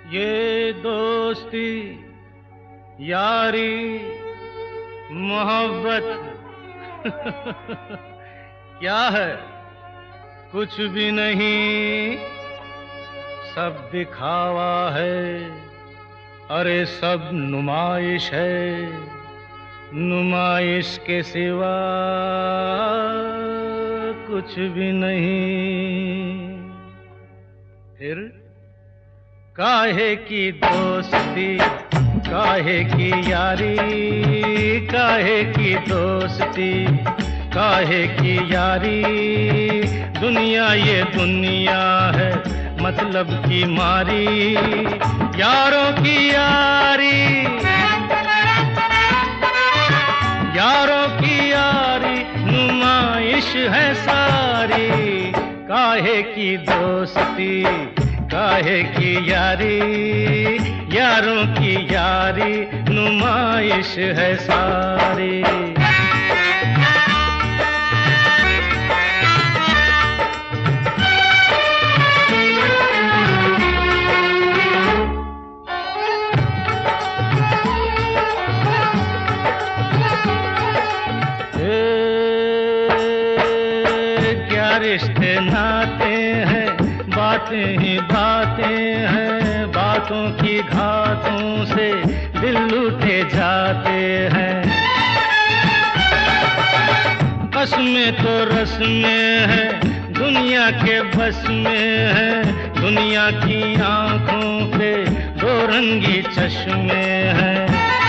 ये दोस्ती यारी मोहब्बत क्या है? कुछ भी नहीं, सब दिखावा है। अरे सब नुमाइश है, नुमाइश के सिवा कुछ भी नहीं। फिर काहे की दोस्ती, काहे की यारी, काहे की दोस्ती, काहे की यारी। दुनिया ये दुनिया है मतलब की मारी, यारों की यारी, यारों की यारी नुमाइश है सारी। काहे की दोस्ती, काहे की यारी, यारों की यारी नुमाइश है सारी। क्या रिश्ते नाते हैं, बातें ही बातें हैं, बातों की घातों से दिल लूटे जाते हैं। बस में तो रस में है, दुनिया के बस में है, दुनिया की आंखों पे दो रंगी चश्मे हैं।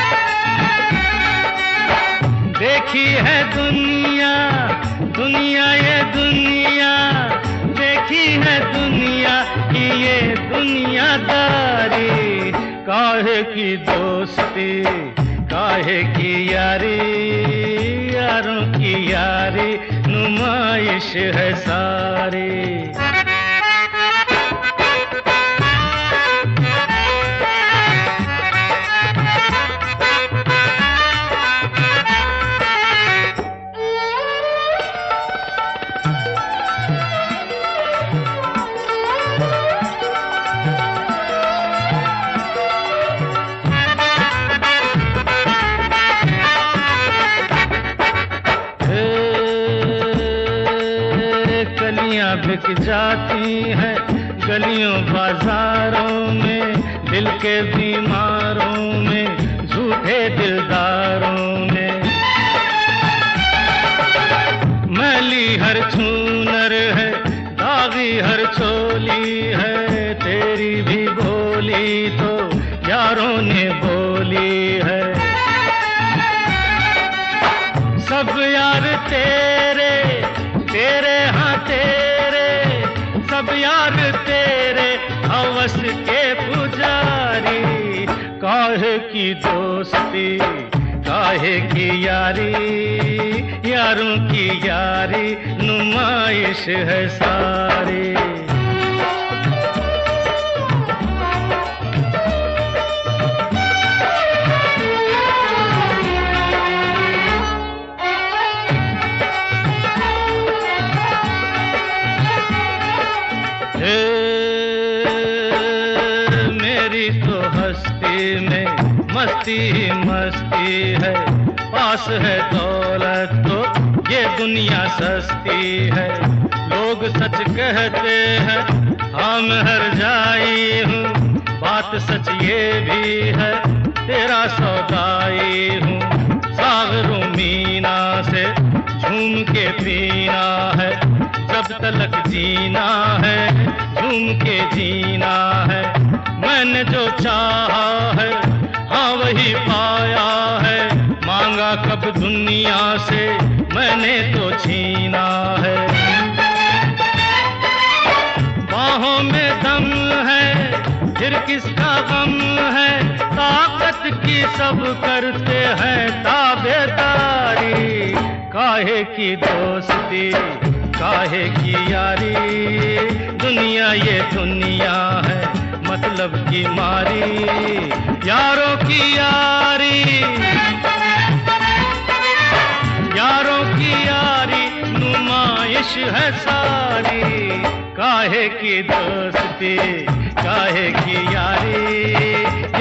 देखी है दुनिया, दुनिया ये दुनिया, देखी है दुनिया की ये दुनियादारी। काहे की दोस्ती, काहे की यारी, यारों की यारी नुमाइश है सारी। कलियां बिक जाती हैं गलियों बाजारों में, दिल के बीमारों में, झूठे दिलदारों में। मैली हर छूनर है, दागी हर चोली है, तेरी भी बोली तो यारों ने बोली है। सब यार तेरे, तेरे हाँ तेरे, सब यार तेरे हवस के पुजारी। काहे की दोस्ती, काहे की यारी, यारों की यारी नुमाइश है सारी। मेरी तो हस्ती में मस्ती ही मस्ती है, पास है दौलत तो ये दुनिया सस्ती है। लोग सच कहते हैं हाँ मैं हर जाई हूँ, बात सच ये भी है तेरा सौदाई हूँ। सागरों मीना से झूम के पीना है, जब तलक जीना है झूम के जीना है। मैंने जो चाहा है हाँ वही पाया है, मांगा कब दुनिया से मैंने तो छीना है। बाहों में दम है फिर किसका गम है, ताकत की सब करते हैं ताबेदारी। काहे की दोस्ती, काहे की यारी, दुनिया ये दुनिया है मतलब की मारी। यारों की यारी, यारों की यारी नुमाइश है सारी। काहे की दोस्ती काहे की यारी,